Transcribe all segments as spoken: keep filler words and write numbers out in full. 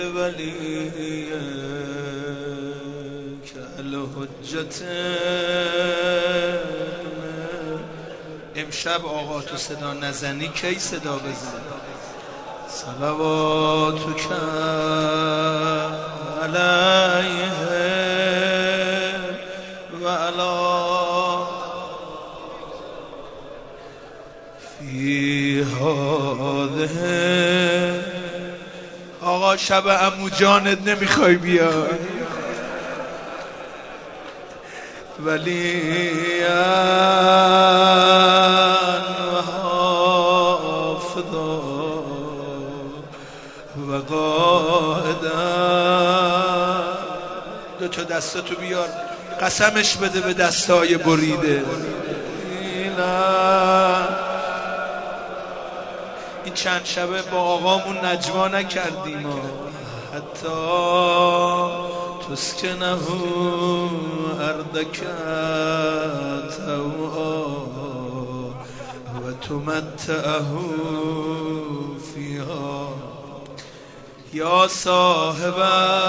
ولی که الحجت. امشب آقا تو صدا نزنی کی صدا بزن؟ صلواتک علیه و علی فی هذه. آقا شب عمو جانت نمیخوای بیای؟ ولیان و حافظا و قائدان. دو تا دستتو بیار قسمش بده به دستای بریده. این چند شبه با آقامون نجوا نکردیم حتی تسکنه اردک توعا و تمتعه فیها. یا صاحب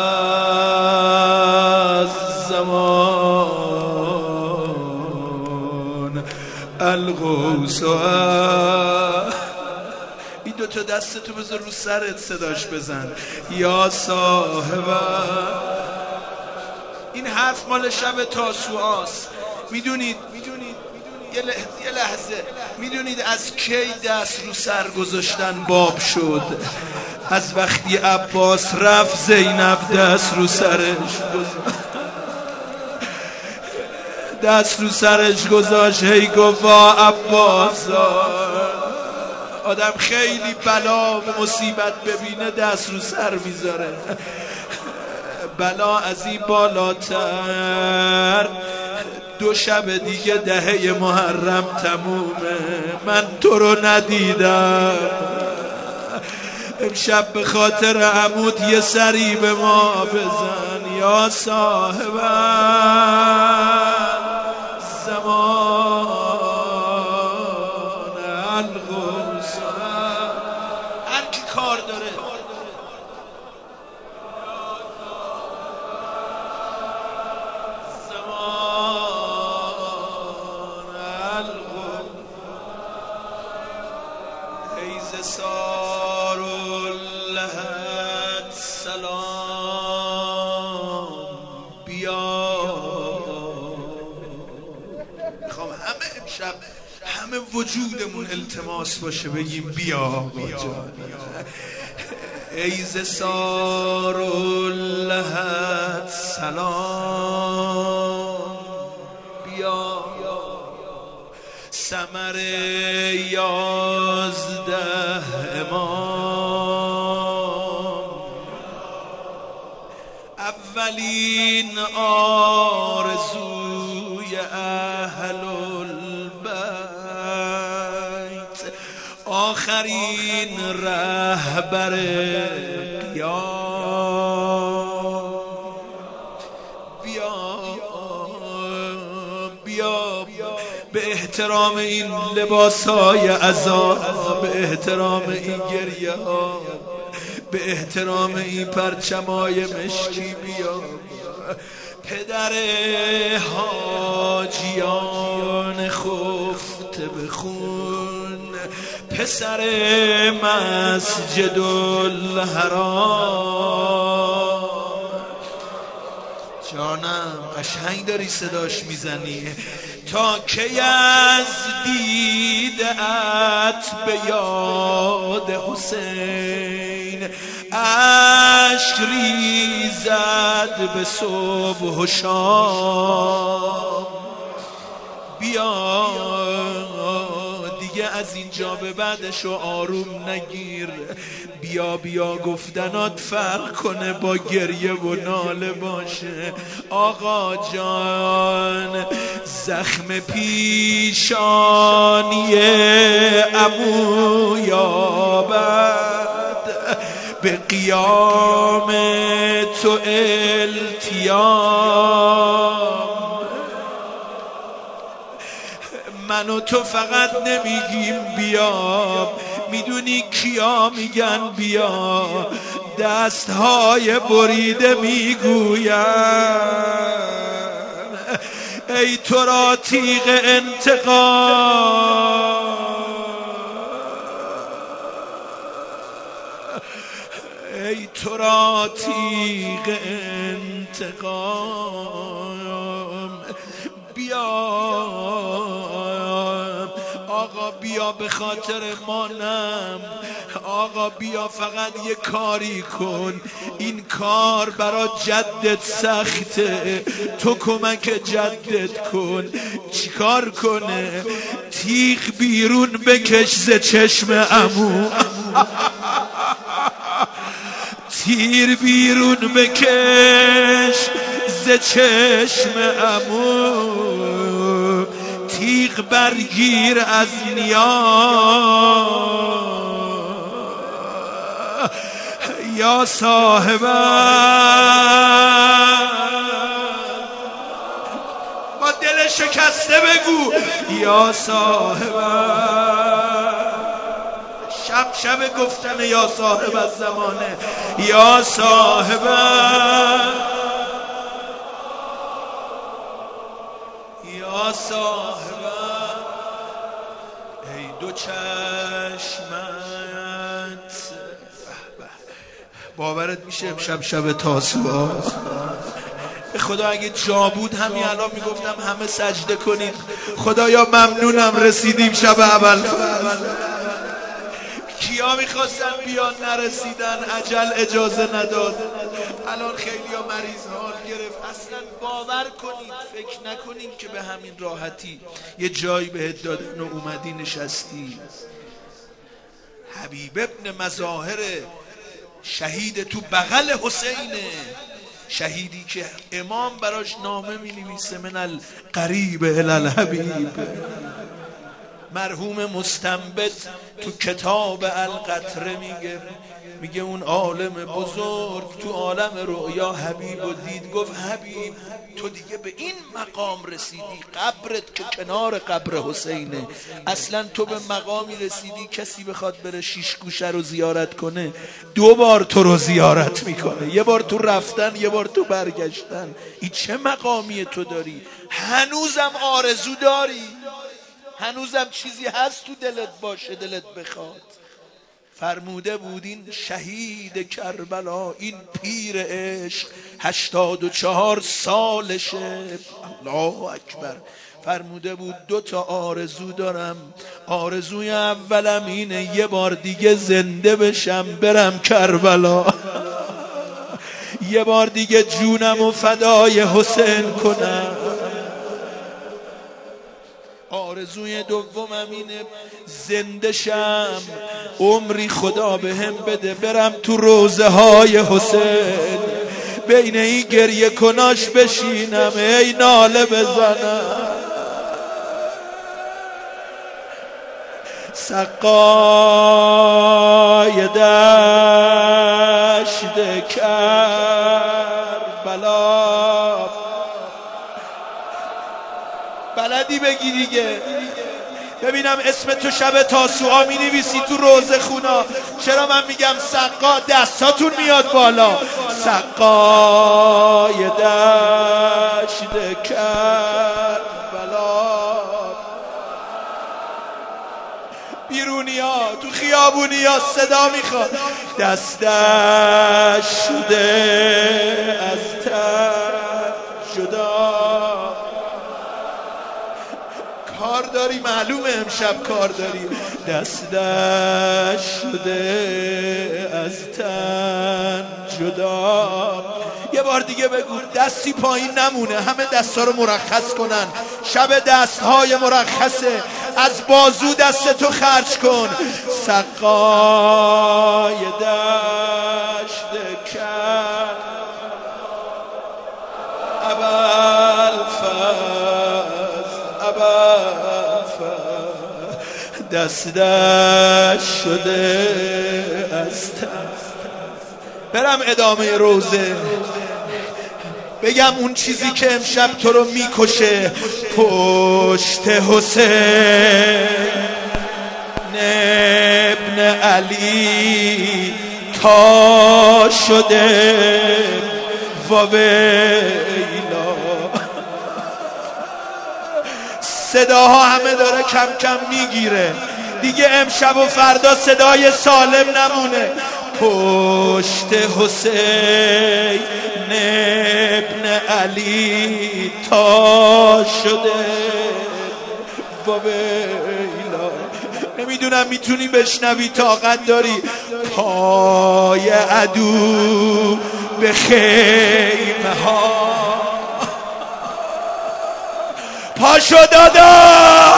الزمان الغوث. این دوتا دستتو بذار رو سرت صداش بزن. یا صاحب. این حرف مال شب تاسوعاست. میدونید میدونید یه لحظه میدونید از کی دست رو سر گذاشتن باب شد؟ از وقتی عباس رفت زینب دست رو سرش گذاشت. دست رو سرش گذاشت هی گفت عباس. آدم خیلی بلا و مصیبت ببینه دست رو سر میذاره. بلا از این بالاتر. دو شب دیگه دهه محرم تمومه، من تو رو ندیدم. امشب به خاطر عمود یه سری به ما بزن. یا صاحب زمان الغوث. هر کی کار داره سار لهت سلام بیا. میخوام همه امشب همه وجودمون التماس باشه بگیم بیا آقا جان. ایز سار لهت سلام بیا. ثمر یازده امام اولین آرزوی اهل البیت آخرین رهبر قیام. بیا بیا به احترام این لباسهای عزا، به احترام این گریه ها، به احترام این پرچمای مشکی بیا. پدر حاجیان خفته بخون، پسر مسجد الحرام. جانم قشنگ داری صداش میزنی. تا کی از دیدت به یاد حسین اشک ریزد به صبح و شام. بیا دیگه از اینجا به بعدشو آروم نگیر. بیا بیا گفتنات فرق کنه با گریه و ناله باشه. آقا جان زخم پیشانی عمو یابد به قیام تو التیام. من و تو فقط نمیگیم بیا، میدونی کیا میگن بیا؟ دستهای بریده میگویم ای تو را تیغ انتقام، ای تو را تیغ انتقام، بیا آقا بیا به خاطر مانم، آقا بیا فقط یه کاری کن، این کار برا جدت سخته، تو کمک جدت کن. چیکار کنه؟ تیغ بیرون بکش ز چشم عمو، تیر بیرون بکش ز چشم عمو، تیغ برگیر از نیا یا صاحبم، با دل شکسته بگو یا صاحبم، شب شب گفتن یا صاحب از زمانه، یا صاحبم یا صاحبم، ای دو چشمت. باورت میشه امشب شب تاسوعا؟ خدا اگه جا بود همین الان میگفتم همه سجده کنید، خدایا ممنونم رسیدیم شب اول. کیا میخواستن بیان نرسیدن، عجل اجازه نداد، الان خیلی ها مریض حال گرفت. اصلا باور کنید فکر نکنید که به همین راحتی یه جایی بهت دادن و اومدی نشستی. حبیب ابن مظاهر شهید تو بغل حسینه، شهیدی که امام براش نامه می نویسه من القریب الی الحبیب. مرحوم مستنبط تو کتاب القطره میگه میگه اون عالم بزرگ تو عالم رؤیا حبیب و دید، گفت حبیب تو دیگه به این مقام رسیدی، قبرت که کنار قبر حسینه، اصلا تو به مقامی رسیدی کسی بخواد بره شیش گوشه رو زیارت کنه دو بار تو رو زیارت میکنه، یه بار تو رفتن یه بار تو برگشتن. این چه مقامی تو داری؟ هنوزم آرزو داری؟ هنوزم چیزی هست تو دلت باشه دلت بخواد؟ فرموده بود این شهید کربلا، این پیر عشق هشتاد و چهار سالشه، الله اکبر، فرموده بود دو تا آرزو دارم، آرزوی اولم اینه یه بار دیگه زنده بشم برم کربلا، یه بار دیگه جونم و فدای حسین کنم. آرزوی دومم اینه زنده شم عمری خدا به هم بده برم تو روضه های حسین، بین این گریه کناش بشینم ای ناله بزنم. سقای دشت کربلا، بلدی بگی دیگه، ببینم اسم تو شب تاسوعا می نویسی تو روزه خونا، چرا من میگم سقا دستاتون میاد بالا؟ سقای دشت کربلا، بیرونیا تو خیابونیا صدا میخواد، دستش شده از تن جدا. کار داری معلومه امشب کار داری، دستش شده از تن جدا. یه بار دیگه بگو دستی پایین نمونه، همه دستا رو مرخص کنن، شب دستهای مرخصه، از بازو دست تو خرج کن. سقای دشت کرد ابوالفضل، دستش شده از تن. برم ادامه روزه بگم اون چیزی که امشب تو رو میکشه، پشت حسین ابن علی تا شده واویلا. صداها همه داره کم کم میگیره دیگه، امشب و فردا صدای سالم نمونه. پشت حسین ابن علی تا شده واویلا. نمیدونم میتونی بشنوی، طاقت داری؟ پای عدو به خیمه ها پاشو دادا،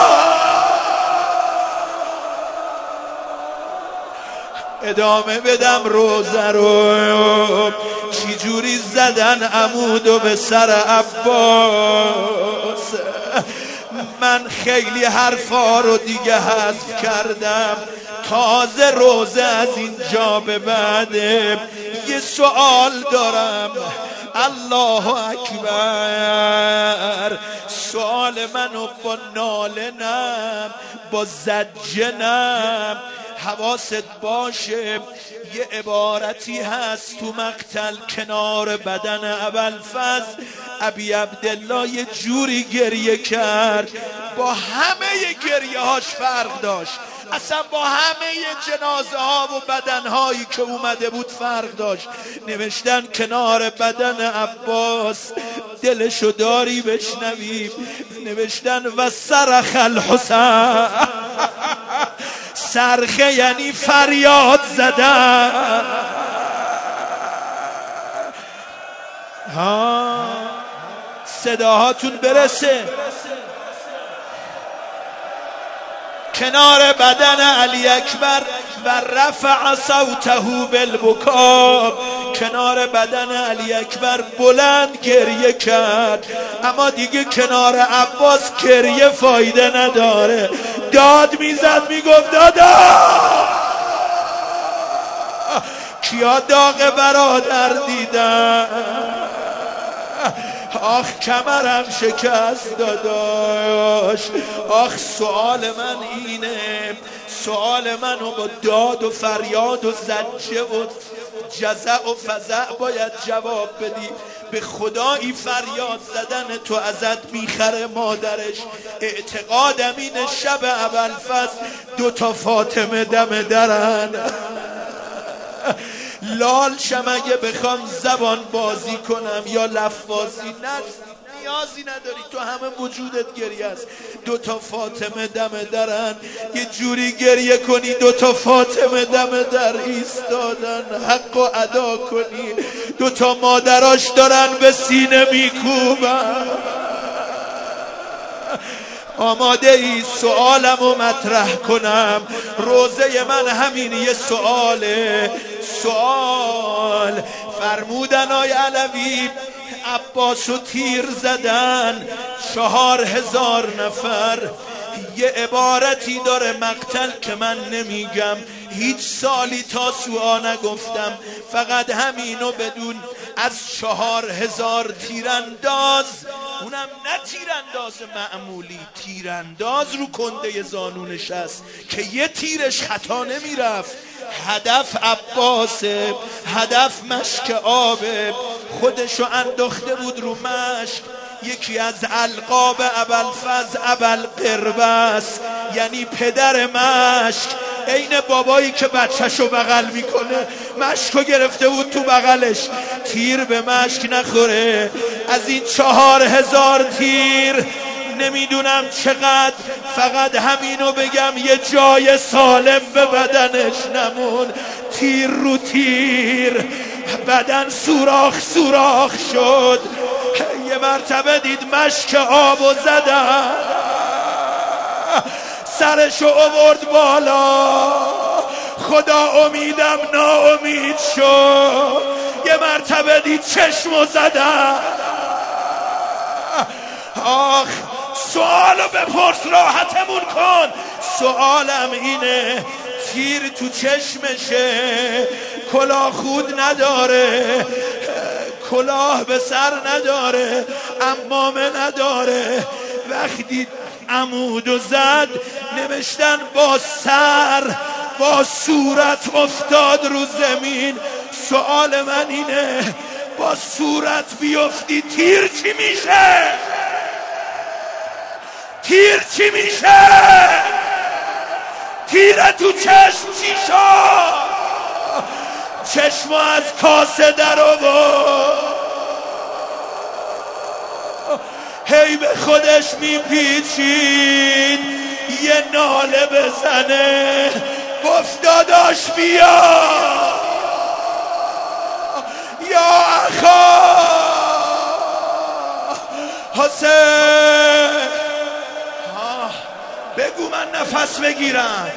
ادامه بدم روزه رو. چی جوری زدن عمودو به سر عباس. من خیلی حرفا رو دیگه حذف کردم، تازه روزه از اینجا به بعده یه سوال دارم. الله اکبر. سوال منو با ناله نم، با زجه نم. حواست باشه یه عبارتی هست تو مقتل کنار بدن ابوالفضل. ابی عبدالله یه جوری گریه کرد، با همه گریه هاش فرق داشت، اصلا با همه جنازه ها و بدن هایی که اومده بود فرق داشت. نوشتن کنار بدن عباس، دلشو داری بشنویم؟ نوشتن و صرخ الحسین. صرخه یعنی فریاد زدن. ها صداهاتون برسه. کنار بدن علی اکبر و رفع صوته بالبکا. کنار بدن علی اکبر بلند گریه کرد، اما دیگه کنار عباس گریه فایده نداره. داد میزد میگفت دادا. کیا داغ برادر دیدن؟ آخ کمرم شکست داداش. آخ سوال من اینه، سوال منو با داد و فریاد و زجه و جزع و فزع باید جواب بدی. به خدایی فریاد زدن تو ازت میخره مادرش. اعتقادم اینه شب ابوالفضل دو تا فاطمه دم درن. لال شم اگه بخوام زبان بازی کنم یا لفظی، نه نیازی نداری، تو همه وجودت گریه است. دو تا فاطمه دم درن، یه جوری گریه کنی دو تا فاطمه دم در ایستادن، حق و ادا کنی. دو تا مادراش دارن به سینه میکوبن. آماده ای سوالم رو مطرح کنم؟ روزه من همین یه سواله. سوال فرمودن آی علوی عباسو تیر زدن، چهار هزار نفر. یه عبارتی داره مقتل که من نمیگم، هیچ سالی تا سوآ نگفتم، فقط همینو بدون. از چهار هزار تیرانداز، اونم نه تیرانداز معمولی، تیرانداز رو کنده زانو نشست که یه تیرش خطا نمیرفت. هدف عباسه، هدف مشک آبه. خودشو انداخته بود رو مشک. یکی از القاب ابوالفضل ابوالقربس، یعنی پدر مشک. عین بابایی که بچهشو بغل میکنه، مشکو گرفته بود تو بغلش، تیر به مشک نخوره. از این چهار هزار تیر نمیدونم چقدر، فقط همینو بگم یه جای سالم به بدنش نمون. تیر رو تیر، بدن سوراخ سوراخ شد. یه مرتبه دید مشک آبو زدن، سرشو آورد بالا. خدا امیدم ناامید شد. یه مرتبه دید چشمو زدن. آخ سوالو بپرس راحتمون کن. سوالم اینه، تیر تو چشمشه، کلاه خود نداره، کلاه به سر نداره، عمامه نداره. وقتی عمودو زد نوشتن با سر با صورت افتاد رو زمین. سوال من اینه با صورت بیفتی تیر چی میشه؟ تیر چی میشه؟ تیر تو چشم چی شد؟ چشم از کاسه در آورد، هی به خودش میپیچید یه ناله بزنه. گفت داداش بیا یا اخا حسین، بگو من نفس بگیرم.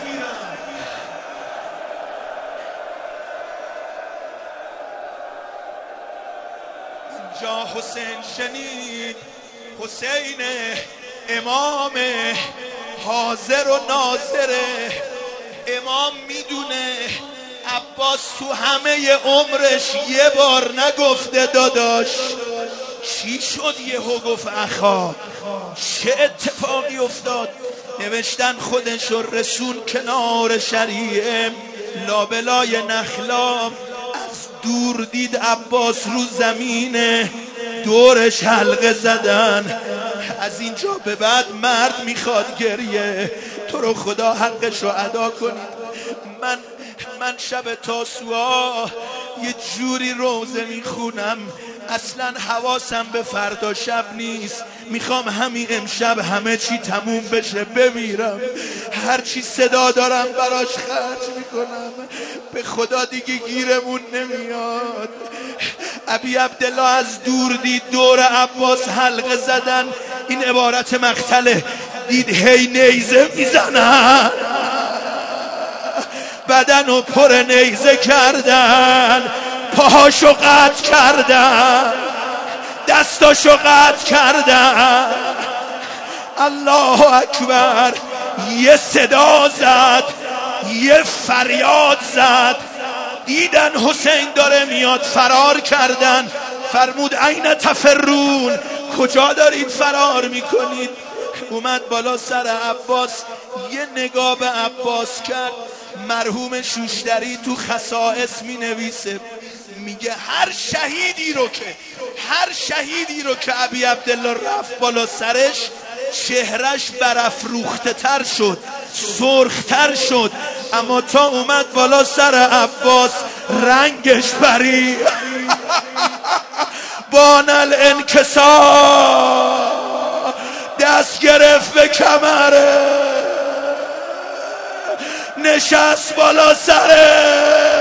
اینجا حسین شنید، حسین امام حاضر و ناظره. امام میدونه عباس تو همه عمرش یه بار نگفته داداش. چی شد یهو گفت اخا؟ چه اتفاقی افتاد؟ نوشتن خودش رو رسون کنار شریعه لابلای نخلام، از دور دید عباس رو زمینه، دورش حلقه زدن. از اینجا به بعد مرد میخواد گریه. تو رو خدا حقش رو ادا کنید. من من شب تاسوعا یه جوری روزه میخونم، اصلا حواسم به فردا شب نیست. میخوام همین امشب همه چی تموم بشه بمیرم. هرچی صدا دارم براش خرج میکنم. به خدا دیگه گیرمون نمیاد. ابی عبدالله از دور دید دور عباس حلقه زدن. این عبارت مقتله. دید هی نیزه میزنن، بدنو پر نیزه کردن، پاهاشو قطع کردن، دستاشو قطع کردن. الله اکبر. یه صدا زد، یه فریاد زد. دیدن حسین داره میاد، فرار کردن. فرمود این تفرون، کجا دارید فرار میکنید؟ اومد بالا سر عباس، یه نگاه به عباس کرد. مرحوم شوشتری تو خصائص می نویسه، میگه هر شهیدی رو که هر شهیدی رو که ابی عبدالله رفت بالا سرش، چهرش برافروخته تر شد، سرختر شد. اما تا اومد بالا سر عباس رنگش پرید. بان الانکسار، دست گرفت به کمره، نشست بالا سره.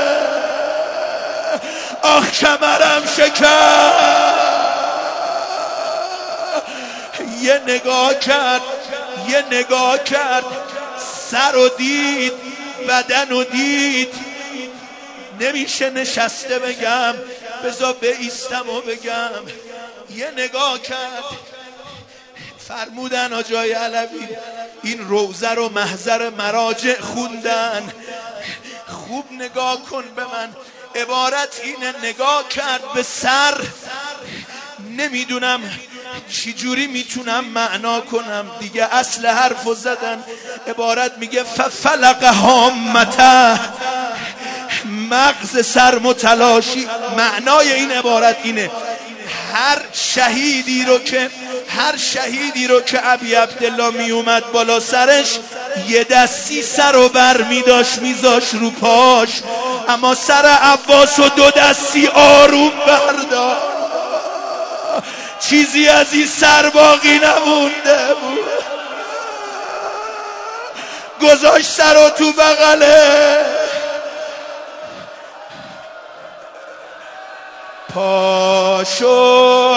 آخ کمرم شکر. یه نگاه کرد، یه نگاه کرد، سر و دید، بدن و دید. نمیشه نشسته بگم، بذار بایستم و بگم. یه نگاه کرد. فرمودن آجای علوی این روزه رو محضر مراجع خوندن. خوب نگاه کن به من. عبارت اینه، نگاه کرد به سر. نمیدونم چی جوری میتونم معنا کنم دیگه، اصل حرفو زدن. عبارت میگه ففلق هامته، مغز سر متلاشی. معنای این عبارت اینه، هر شهیدی رو که هر شهیدی رو که ابی عبدالله می اومد بالا سرش، یه دستی سر رو بر می داشت میذاش رو پاش، اما سر عباس و دو دستی آروم برداشت. چیزی از این سر باقی نمونده بود. گذاشت سر رو تو بغله. پاشو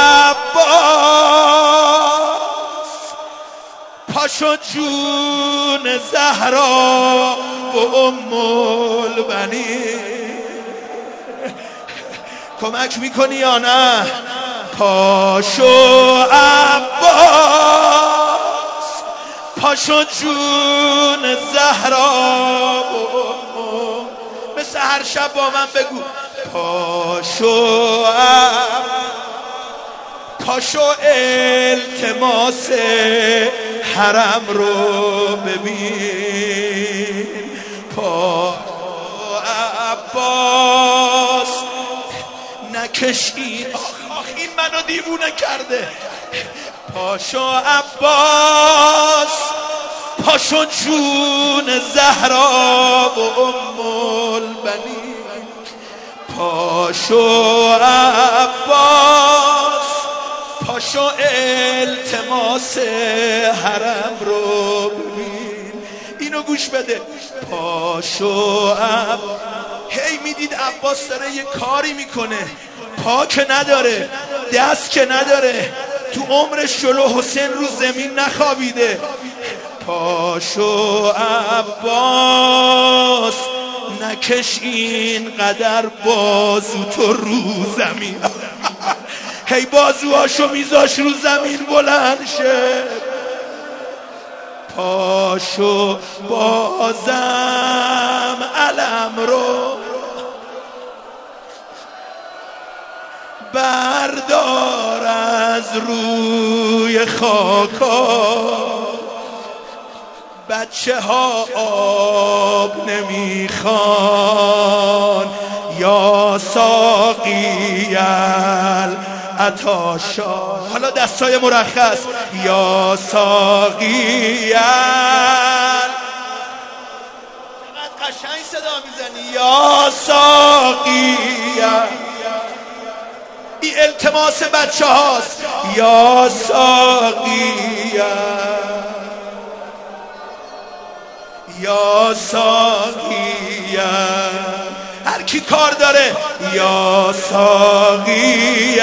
عباس، پاشو جون زهرا و ام البنین. کمک میکنی یا نه؟ پاشو عباس، پاشو جون زهرا و ام. مثل هر شب با من بگو پاشو پاشو التماس حرم رو ببین. عباس نکشی. آخ آخ این منو دیوونه کرده. پاشو عباس پاشو جون زهرا و ام البنین. پاشو عباس پاشو التماس حرم رو ببین. اینو گوش بده. پاشو عب هی میدید عباس داره یه کاری میکنه، پا که نداره، دست که نداره، تو عمرش جلو حسین رو زمین نخوابیده. پاشو عباس نکش این قدر بازو تو رو زمین. هی بازوهاشو میذاش رو زمین بلند شه. پاشو بازم علم رو بردار از روی خاکا. بچه ها آب نمیخوان یا ساقی العطاشا. حالا دستای مرخص. یا ساقی ال قشنگ صدا میزنی. یا ساقی این التماس بچه هاست. یا ساقی یا ساقی هر کی کار داره. یا ساقی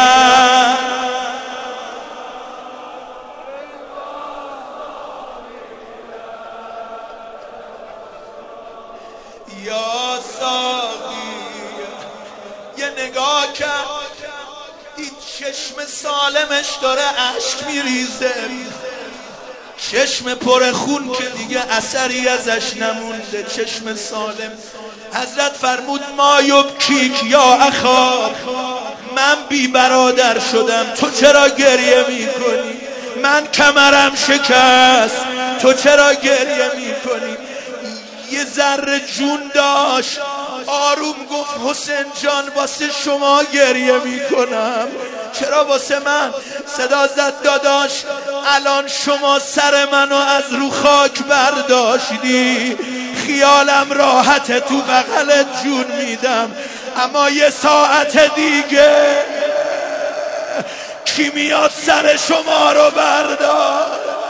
یا ساقی. یه نگاه کرد این چشم سالمش داره اشک میریزه، چشم پر خون که دیگه اثری ازش نمونده، چشم سالم. حضرت فرمود ما یبکیک یا اخا، من بی برادر شدم تو چرا گریه میکنی؟ من کمرم شکست تو چرا گریه میکنی؟ یه ذره جون داشت، آروم گفت حسین جان واسه شما گریه میکنم. چرا واسه من؟ صدا زد داداش الان شما سر منو از رو خاک برداشتی، خیالم راحته تو بغلت جون میدم، اما یه ساعت دیگه کی میاد سر شما رو بردار؟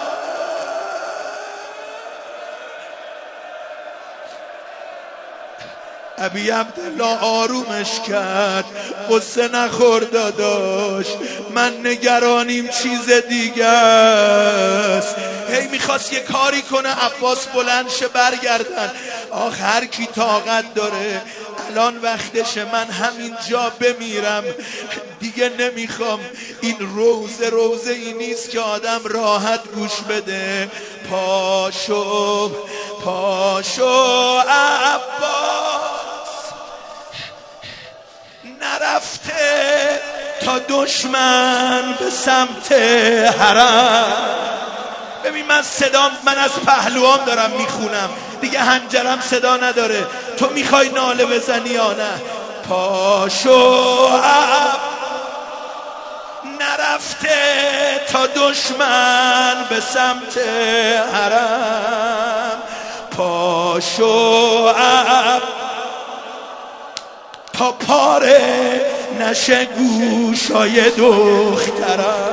ابی عبدالله آرومش کرد. قصه نخور داداش، من نگرانیم چیز دیگه است. هی میخواست یه کاری کنه عباس بلند شه برگردن. آخ هر کی طاقت داره الان وقتشه، من همین جا بمیرم دیگه، نمیخوام. این روزه روزه ای نیست که آدم راحت گوش بده. پاشو پاشو عباس نرفته تا دشمن به سمت حرم. ببین من صدام من از پهلوام دارم میخونم دیگه، هنجرم صدا نداره. تو میخوای ناله بزنی یا نه؟ پاشو عب نرفته تا دشمن به سمت حرم. پاشو عب تا پاره نشه گوشای دخترم.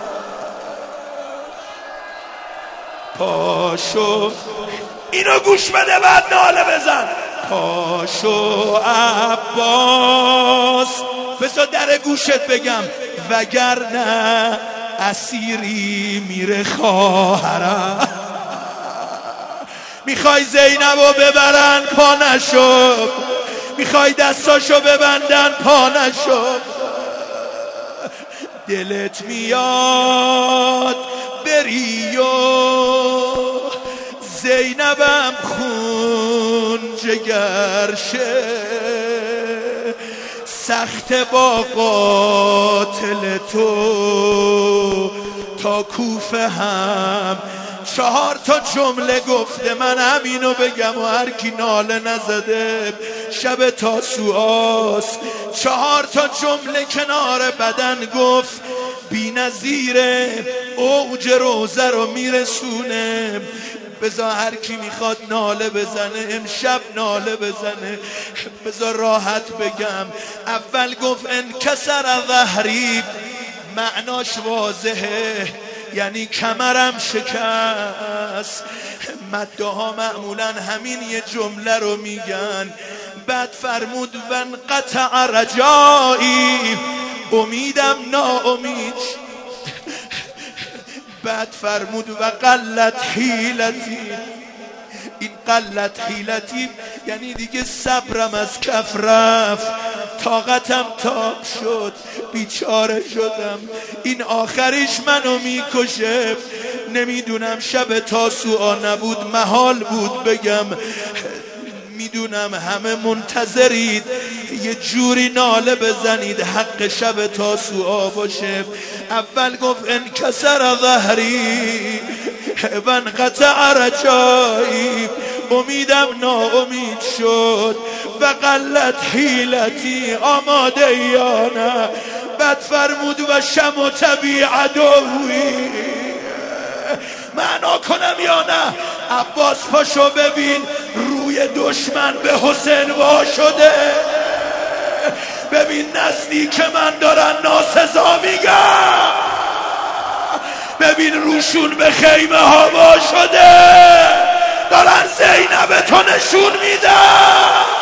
پاشو اینو گوش بده بعد ناله بزن. پاشو عباس بذار در گوشت بگم، وگرنه اسیری میره خواهرم. میخوای زینبو ببرن پا نشو، میخوای دستاشو ببندن پا نشو. دلت میاد بری و زینبم خون جگرشه، سخت با قاتل تو تا کوفه هم چهار تا جمله گفته، من همینو بگم و هر کی ناله نزده شب تاسوعاست. چهار تا جمله کنار بدن گفت، بی نظیره، اوج روزه رو میرسونه. بذار هر کی میخواد ناله بزنه امشب ناله بزنه. بذار راحت بگم، اول گفت انکسر ظهری، معناش واضحه، یعنی کمرم شکست. مده ها معمولا همین یه جمله رو میگن. بعد فرمود وانقطع رجایی، امیدم ناامید. بعد فرمود و قلت حیلتی، این قلت حیلتی یعنی دیگه صبرم از کف رفت، طاقتم تاب شد، بیچاره شدم، این آخریش منو میکشه. نمیدونم شب تاسوعا نبود محال بود بگم، میدونم همه منتظرید یه جوری ناله بزنید حق شب تاسوعا باشه. اول گفت انکسر ظهری وانقطع رجایی، امیدم ناامید شد، و قلت حیلتی، آماده یا نه. بعد فرمود و شمت بی عدوی، معنا کنم یا نه؟ عباس پاشو ببین روی دشمن به حسین وا شده، ببین نزدیک من دارن ناسزا میگن، ببین روشون به خیمه ها وا شده، دارن زینب تو نشون میدن.